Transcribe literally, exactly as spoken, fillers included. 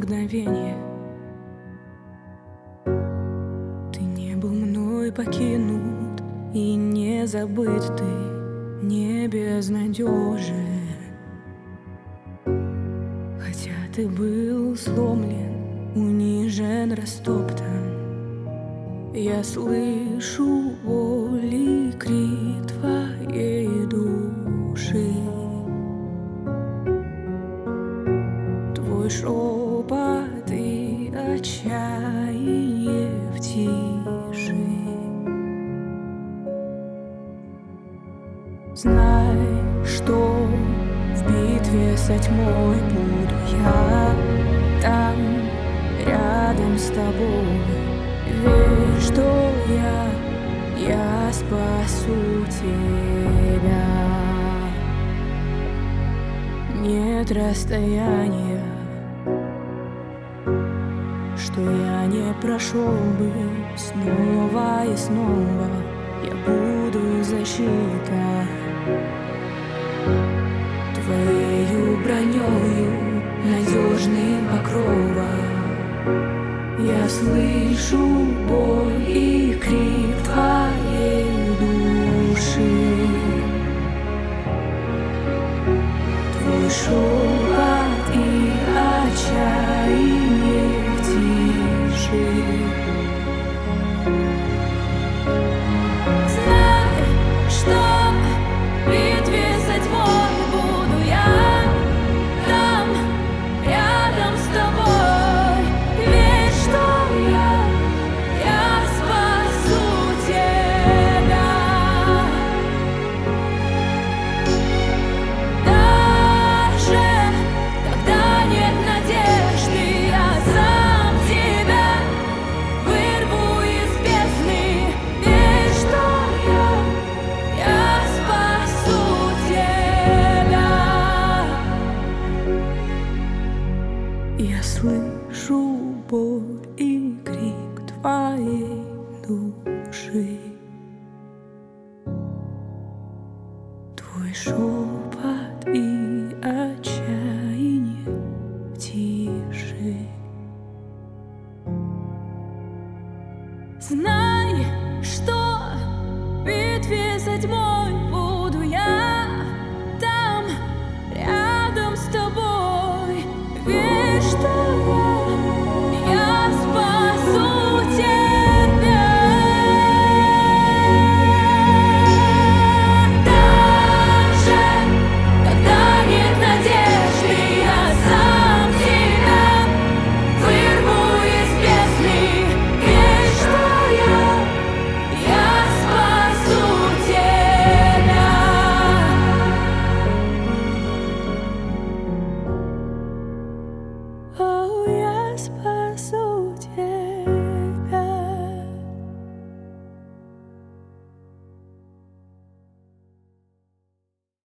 мгновенье. Ты не был мной покинут и не забыт, ты не безнадежен. Хотя ты был сломлен, унижен, растоптан, я слышу боль и крик твоей души. Твой шепот и отчаяние в тиши. Знай, что в битве со тьмой буду я там, рядом с тобой. Верь, что я, я спасу тебя. Нет расстояния, что я не прошел бы снова и снова. Я буду защита твоею бронёю, надежным покровом. Я слышу боль и крик твоей души. Твой шепот и отчаяние в тиши. Знай, что в битве со тьмой буду я там, рядом с тобой. Верь, что я, я спасу тебя. Даже когда нет надежды, я сам тебя вырву из бездны. Верь, что я, я спасу тебя. Я слышу боль и крик твоей души. Твой шепот и отчаяние в тиши. Знай, что в битве со тьмой